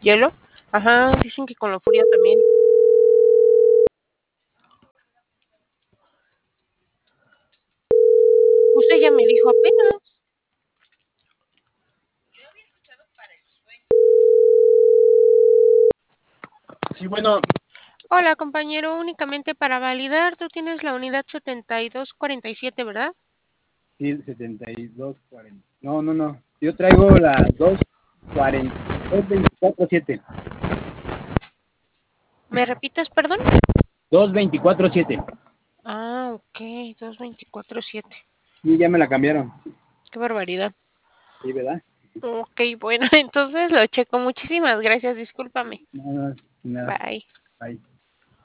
¿Hielo? Ajá, dicen que con lo frío también. Usted ya me dijo apenas. Sí, bueno, Hola, compañero, únicamente para validar, tú tienes la unidad 7247, ¿verdad? sí, el 7240. No, no, no. Yo traigo la 240, 224-7. ¿Me repites, perdón? 224-7. Ah, ok, 2247. Sí, ya me la cambiaron. Qué barbaridad. Sí, ¿verdad? Ok, bueno, entonces lo checo. Muchísimas gracias, discúlpame. Nada, nada. Bye. Ahí.